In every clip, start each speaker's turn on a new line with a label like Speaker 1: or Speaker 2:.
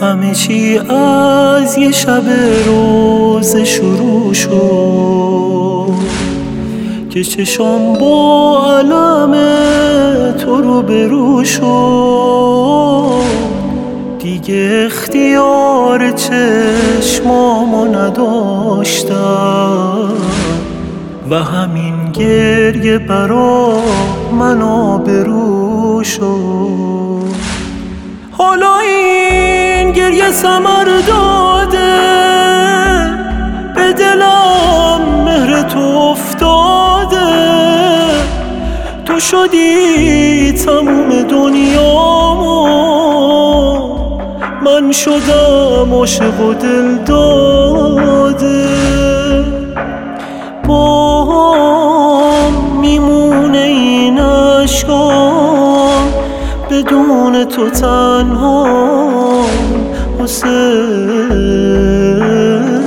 Speaker 1: همه چی از یه شب روز شروع شد که چشم با علم تو رو برو شد. دیگه اختیار چشمامو نداشتم و همین گریه برا من آبرو شد. حالا این گریه ثمر داده، به دلم مهر تو افتاده. تو شدی تموم دنیامو، من شدم عاشق و دل داده. با هم میمونه این عشقام، بدون تو تنها حسین.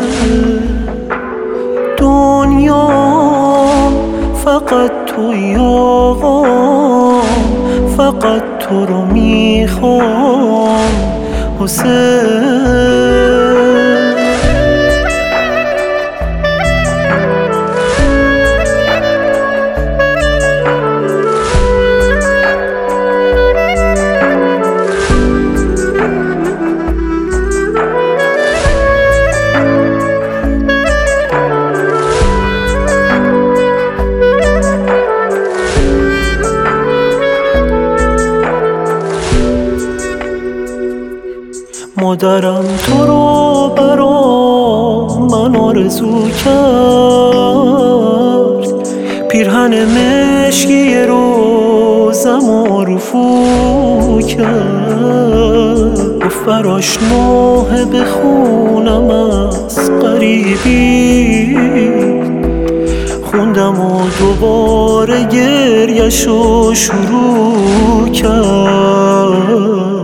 Speaker 1: دنیا فقط توی آقا، فقط تو رو میخوام حسین. مادرم تو رو برا من آرزو کرد، پیرهن مشکی روزم رفو کرد. گفت براش نوحه بخونم از غریبی، خوندم و دوباره گریه‌شو شروع کرد.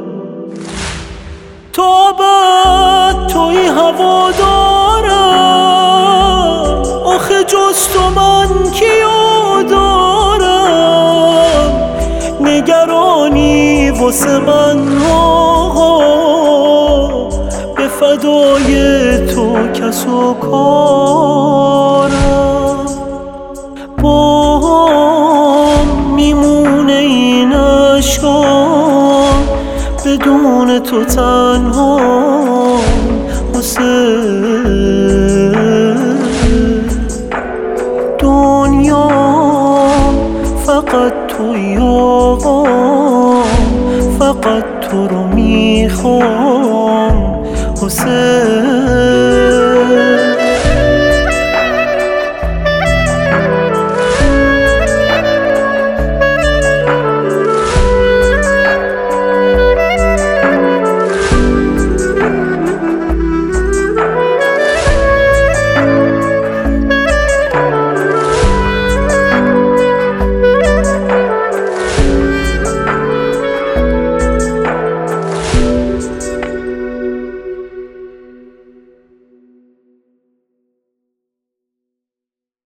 Speaker 1: تا بعد توی هوا دارم، آخه جز تو من کیو دارم. نگرانی واسه من آقا، به فدای تو کس و کارم. با هم میمونه این عشقام، بدون تو تنها حسین. دنیا فقط توی آقا، فقط تو رو میخوام حسین.